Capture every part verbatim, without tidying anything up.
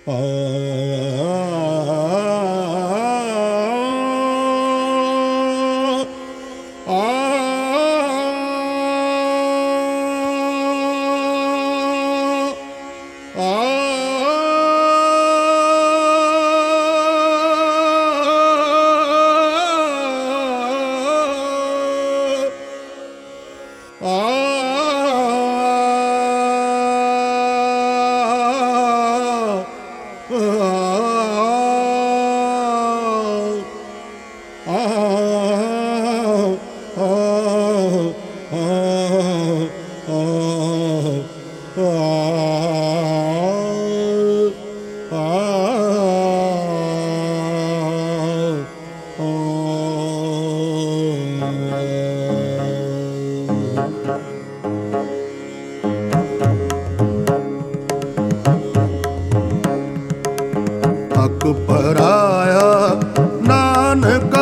ਹੱਕ ਪਰਾਇਆ ਨਾਨਕਾ,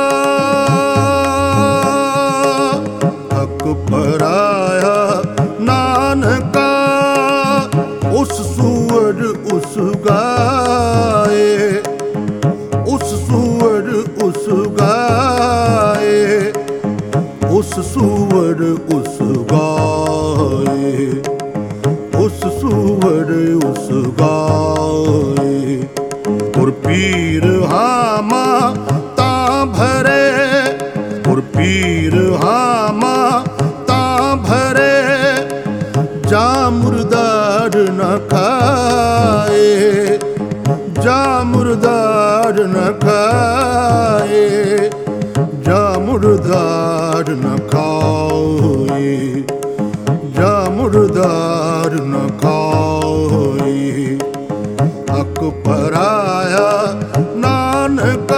ਹੱਕ ਪਰਾਇਆ ਨਾਨਕਾ, ਉਸ ਸੂਰ ਉਸ ਗਾਏ, ਉਸ ਸੂਰ ਉਸ ਗਾਏ, ਉਸ ਸੂਰ ਉਸ ਗਾਏ, ਉਸ ਸੂਰ ਉਸ ਗਾਏ। ਗੁਰ ਪੀਰ ਹਾਮਾ ਤਾਂ ਭਰੇ, ਗੁਰ ਪੀਰ ਹਾਮਾ ਤਾਂ ਭਰੇ, ਜਾ ਮੁਰਦਾਰ ਨ ਖਾਏ, ਜਾ ਮੁਰਦਾਰ ਨ ਖਾਏ, ਜਾ ਮੁਰਦਾਰ ਨ ਖਾਏ, ਜਾ ਮੁਰਦਾਰ ਨ ਖਾਏ। ਹੱਕ ਪਰਾਇਆ ਨਾਨਕਾ,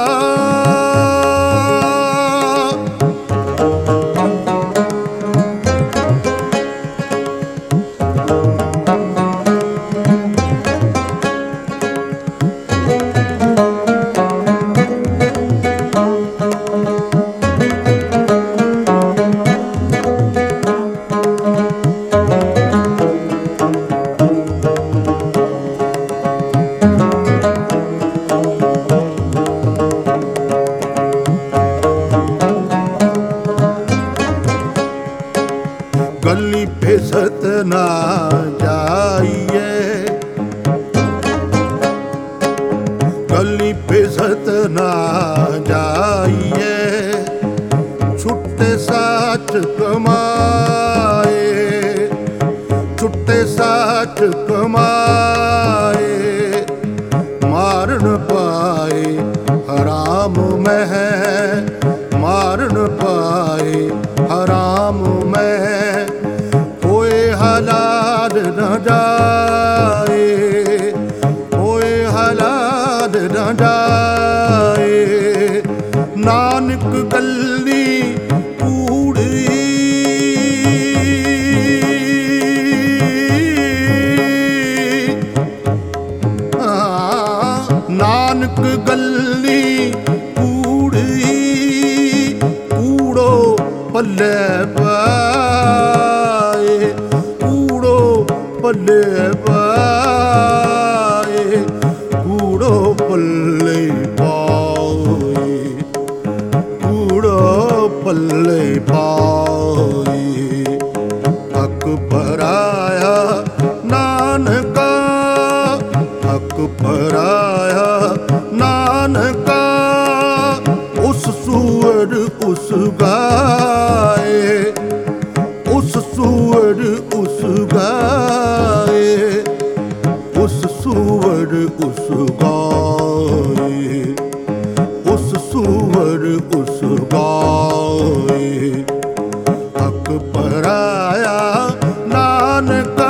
गली फिसत ना जाइए, गली फिसत ना जाइए, छुट्टे साच कमाए, छुट्टे साच कमाए, मार न पाए हराम में, मार न पाए हराम में, हलाल न जाए, कोई हलाल न जाए। नानक गल्ली कूड़ी, नानक गल्ली कूड़ी, कूड़ो पल्ले पाए, पल्ले पाए, कूड़ो पल्ले पाए, कूड़ो पल्ले पाए। हक पराया नानका, हक पराया नानका, उस सूर उस गाए, उस सूर उस गाए, उस सूर उस गाए, उस सूर उस गाए। हक पराया नानका,